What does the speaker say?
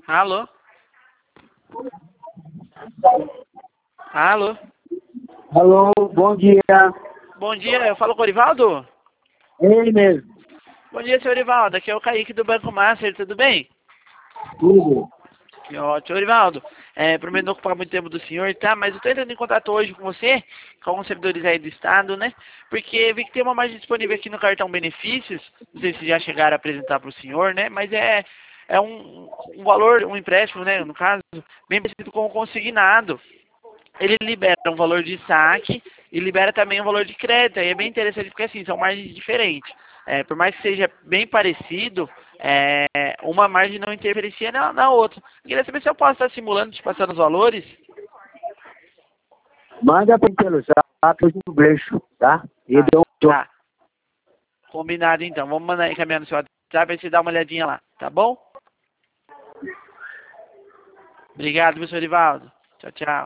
Alô? Alô? Alô, bom dia. Bom dia, eu falo com o Orivaldo? Ele mesmo. Bom dia, senhor Orivaldo. Aqui é o Kaique do Banco Master, tudo bem? Tudo. Que ótimo, Orivaldo. Prometo não ocupar muito tempo do senhor, tá? Mas eu tô entrando em contato hoje com você, com alguns servidores aí do estado, né? Porque vi que tem uma margem disponível aqui no cartão benefícios. Não sei se já chegaram a apresentar para o senhor, né? Mas é um valor, um empréstimo, né? No caso, bem parecido com o consignado. Ele libera um valor de saque e libera também um valor de crédito. E é bem interessante porque assim, são margens diferentes. Por mais que seja bem parecido, uma margem não interferencia na outra. Eu queria saber se eu posso estar simulando, te passando os valores. Manda pelo zap do brecho, tá? E Ah, dou tá. Combinado então. Vamos mandar encaminhar no seu WhatsApp pra você dar uma olhadinha lá, tá bom? Obrigado, meu senhor Ivaldo. Tchau, tchau.